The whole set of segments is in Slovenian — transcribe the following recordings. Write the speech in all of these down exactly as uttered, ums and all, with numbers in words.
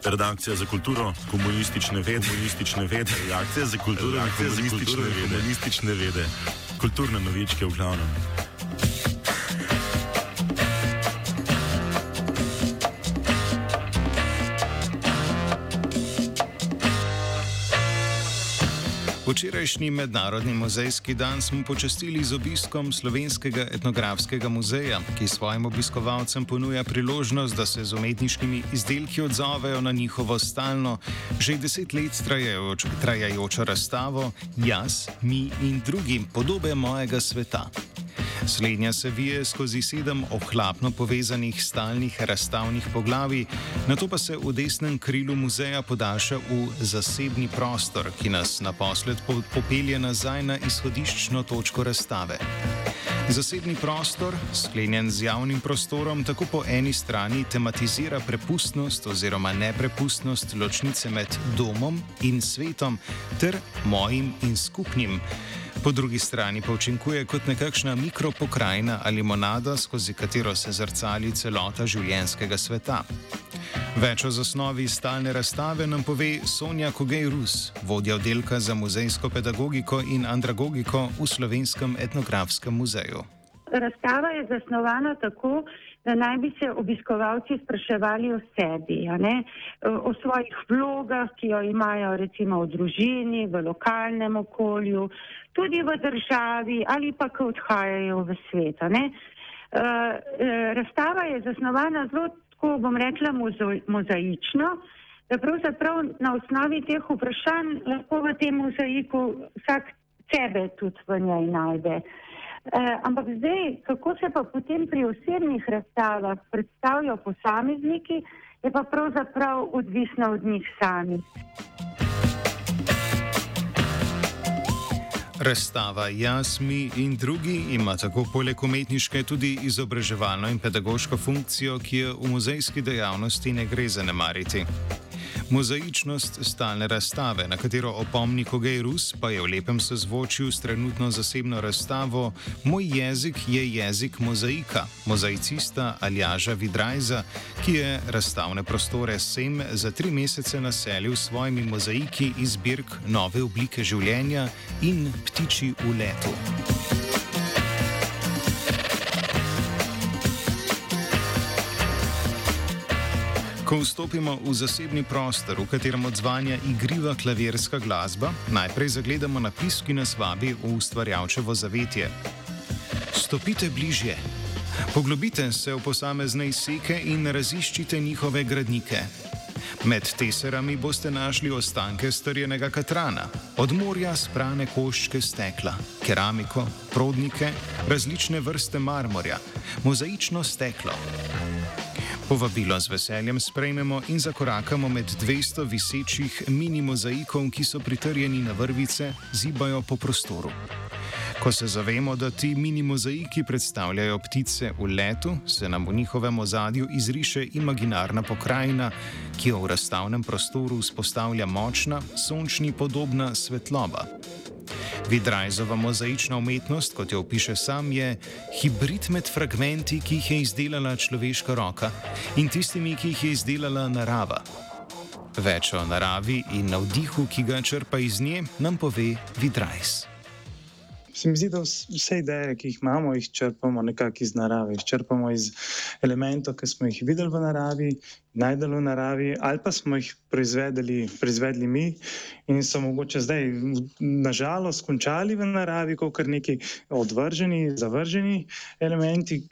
Redakcija za kulturo, komunistične vede, komunistične vede, redakcija za kulturo, redakcija za komunistične vede, komunistične vede, kulturne novičke v glavnem. Včerajšnji mednarodni muzejski dan smo počastili z obiskom Slovenskega etnografskega muzeja, ki svojim obiskovalcem ponuja priložnost, da se z umetniškimi izdelki odzovejo na njihovo stalno, že deset let trajajoč, trajajočo razstavo Jaz, mi in drugi podobe mojega sveta. Slednja se vije skozi sedem ohlapno povezanih stalnih razstavnih poglavij, nato pa se v desnem krilu muzeja podaljša v zasebni prostor, ki nas naposled popelje nazaj na izhodiščno točko razstave. Zasebni prostor, sklenjen z javnim prostorom, tako po eni strani tematizira prepustnost oziroma neprepustnost ločnice med domom in svetom ter mojim in skupnim. Po drugi strani pa učinkuje kot nekakšna mikropokrajina ali monada, skozi katero se zrcali celota življenjskega sveta. Več o zasnovi stalne razstave nam pove Sonja Kogej-Rus, vodja oddelka za muzejsko pedagogiko in andragogiko v Slovenskem etnografskem muzeju. Razstava je zasnovana tako, da naj bi se obiskovalci spraševali o sebi, a ne? O svojih vlogah, ki jo imajo recimo v družini, v lokalnem okolju, tudi v državi ali pa ko odhajajo v svet. A ne? Razstava je zasnovana zelo, tako bom rekla, mozaično, da pravzaprav na osnovi teh vprašanj lahko v tem mozaiku vsak sebe tudi v njej najde. Eh, ampak zdaj, kako se pa potem pri osebnih razstavah predstavljajo posamezniki, je pa pravzaprav odvisno od njih samih. Razstava Jaz, mi in drugi ima tako poleg umetniške tudi izobraževalno in pedagoško funkcijo, ki jo v muzejski dejavnosti ne gre zanemariti. Mozaičnost stalne razstave, na katero opomni Kogej-Rus, pa je v lepem sozvočju s trenutno zasebno razstavo Moj jezik je jezik mozaika, mozaicista Aljaža Vidrajza, ki je razstavne prostore Sem za tri mesece naselil s svojimi mozaiki iz zbirk Nove oblike življenja in Ptiči v letu. Ko vstopimo v zasebni prostor, v katerem odzvanja igriva klavirska glasba, najprej zagledamo napis, ki nas vabi v ustvarjalčevo zavetje. Stopite bližje. Poglobite se v posamezne izseke in raziščite njihove gradnike. Med teserami boste našli ostanke strjenega katrana, od morja sprane koščke stekla, keramiko, prodnike, različne vrste marmorja, mozaično steklo. Povabilo z veseljem sprejmemo in zakorakamo med dvesto visečih mini mozaikov, ki so pritrjeni na vrvice, zibajo po prostoru. Ko se zavemo, da ti mini mozaiki predstavljajo ptice v letu, se nam v njihovem ozadju izriše imaginarna pokrajina, ki jo v razstavnem prostoru vzpostavlja močna, sončni podobna svetloba. Vidrajzova mozaična umetnost, kot jo opiše sam, je hibrid med fragmenti, ki jih je izdelala človeška roka, in tistimi, ki jih je izdelala narava. Več o naravi in navdihu, ki ga črpa iz nje, nam pove Vidrajz. Se mi zdi, da vse ideje, ki jih imamo, jih črpamo nekako iz narave. Jih črpamo iz elementov, ki smo jih videli v naravi, najdeli v naravi, ali pa smo jih proizvedli, proizvedli mi in so mogoče zdaj nažalost končali v naravi, kot kar neki odvrženi, zavrženi elementi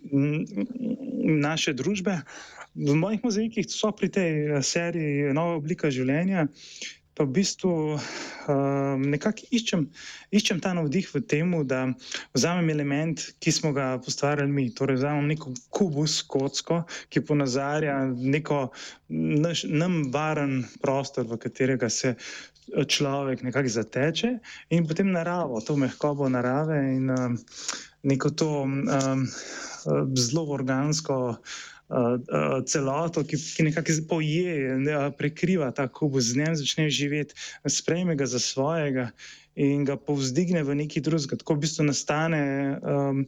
naše družbe. V mojih mozaikih so pri tej seriji Nova oblika življenja, pa v bistvu um, nekako iščem, iščem ta navdih v temu, da vzamem element, ki smo ga postvarjali mi. Torej vzamem neko kubus, kocko, ki ponazarja neko naš, nam varen prostor, v katerega se človek nekako zateče, in potem naravo, to mehkobo narave in um, neko to um, zelo organsko Uh, uh, celoto, ki, ki nekako poje, ne, prekriva ta kubus, z njem začne živeti, sprejme ga za svojega in ga povzdigne v neki drugega. Tako v bistvu nastane um,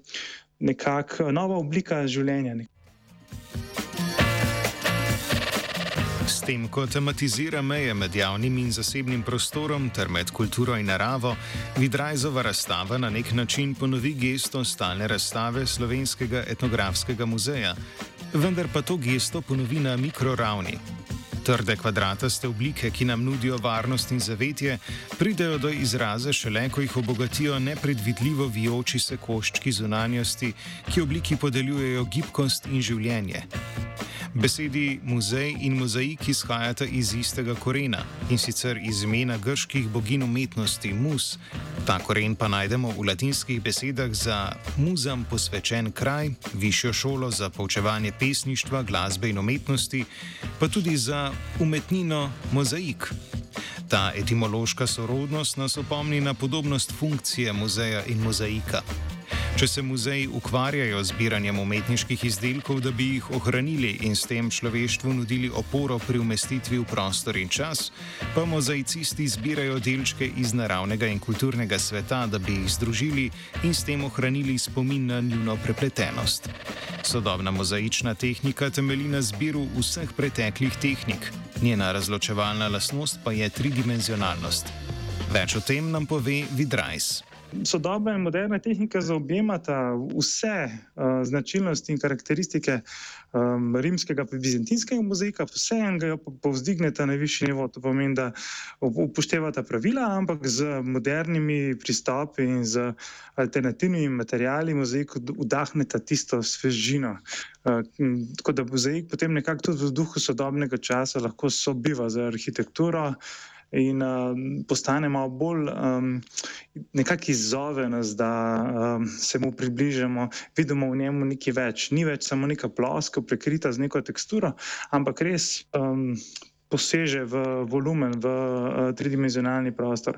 nekako nova oblika življenja. S tem, ko tematizira meje med javnim in zasebnim prostorom ter med kulturo in naravo, Vidrajzova razstava na nek način ponovi gesto stalne razstave Slovenskega etnografskega muzeja, vendar pa to gesto ponovi na mikroravni. Trde kvadrataste oblike, ki nam nudijo varnost in zavetje, pridejo do izraza šele, ko jih obogatijo nepredvidljivo vijoči se koščki zunanjosti, ki obliki podeljujejo gibkost in življenje. Besedi muzej in mozaik izhajata iz istega korena, in sicer iz imena grških boginj umetnosti mus. Ta koren pa najdemo v latinskih besedah za muzam posvečen kraj, višjo šolo za poučevanje pesništva, glasbe in umetnosti, pa tudi za umetnino mozaik. Ta etimološka sorodnost nas opomni na podobnost funkcije muzeja in mozaika. Če se muzeji ukvarjajo z zbiranjem umetniških izdelkov, da bi jih ohranili in s tem človeštvu nudili oporo pri umestitvi v prostor in čas, pa mozaicisti zbirajo delčke iz naravnega in kulturnega sveta, da bi jih združili in s tem ohranili spomin na njuno prepletenost. Sodobna mozaična tehnika temelji na zbiru vseh preteklih tehnik, njena razločevalna lastnost pa je tridimenzionalnost. Več o tem nam pove Vidrajz. Sodobna in moderna tehnika zaobjemata vse uh, značilnosti in karakteristike um, rimskega in bizantinskega mozaika, vseeno ga povzdigneta na višji nivo. To pomeni, da upoštevata pravila, ampak z modernimi pristopi in z alternativnimi materiali mozaiku vdahneta tisto svežino. Uh, tako da mozaik potem nekako tudi v duhu sodobnega časa lahko sobiva z arhitekturo in uh, postane malo bolj um, nekako izzove nas, da um, se mu približamo, vidimo v njemu nekaj več. Ni več samo neka ploska, prekrita z neko teksturo, ampak res um, poseže v volumen, v uh, tridimenzionalni prostor.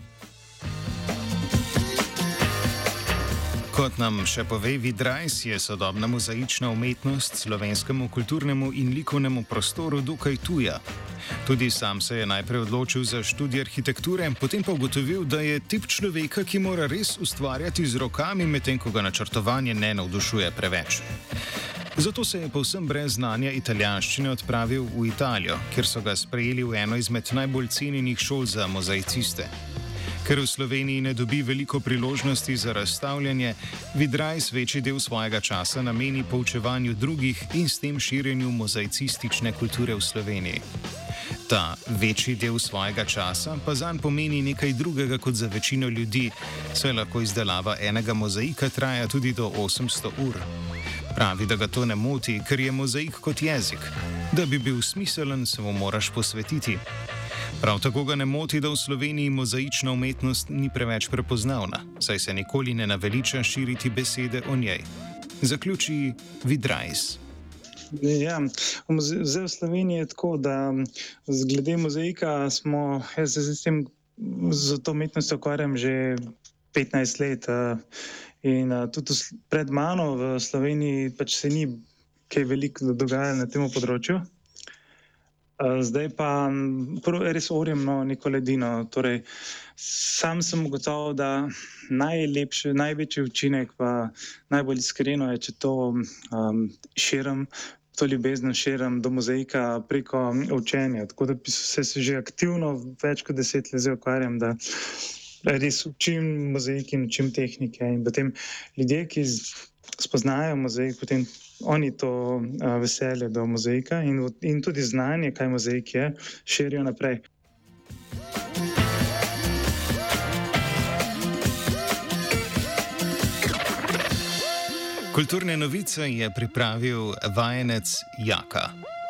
Kot nam še pove Vidrajz, je sodobna mozaična umetnost slovenskemu kulturnemu in likovnemu prostoru dokaj tuja. Tudi sam se je najprej odločil za študij arhitekture, potem pa ugotovil, da je tip človeka, ki mora res ustvarjati z rokami, medtem ko ga načrtovanje ne navdušuje preveč. Zato se je povsem brez znanja italijanščine odpravil v Italijo, kjer so ga sprejeli v eno izmed najbolj cenjenih šol za mozaiciste. Ker v Sloveniji ne dobi veliko priložnosti za razstavljanje, Vidrajz večji del svojega časa nameni poučevanju drugih in s tem širjenju mozaicistične kulture v Sloveniji. Ta večji del svojega časa pa zanj pomeni nekaj drugega kot za večino ljudi, saj lahko izdelava enega mozaika traja tudi do osemsto ur. Pravi, da ga to ne moti, ker je mozaik kot jezik. Da bi bil smiselen, se mu moraš posvetiti. Prav tako ga ne moti, da v Sloveniji mozaična umetnost ni preveč prepoznavna, saj se nikoli ne naveliča širiti besede o njej. Zaključi Vidrajz. Ja, zdaj v Sloveniji je tako, da glede mozaika smo, jaz se s tem, z to umetnostjo ukvarjam že petnajst let in tudi pred mano v Sloveniji pač se ni kaj veliko dogajalo na tem področju. Zdaj pa res orjem no, neko ledino. Torej, sam sem ugotovil, da najlepši, največji učinek pa najbolj iskreno je, če to um, širim, to ljubezen širim do mozaika preko učenja. Tako da se, se že aktivno več kot deset let zdaj ukvarjam, da res učim mozaik in učim tehnike. In potem ljudje, ki spoznajo mozaik, potem oni to uh, veselje do mozaika in, in tudi znanje, kaj mozaik je, širijo naprej. Kulturne novice je pripravil vajenec Jaka.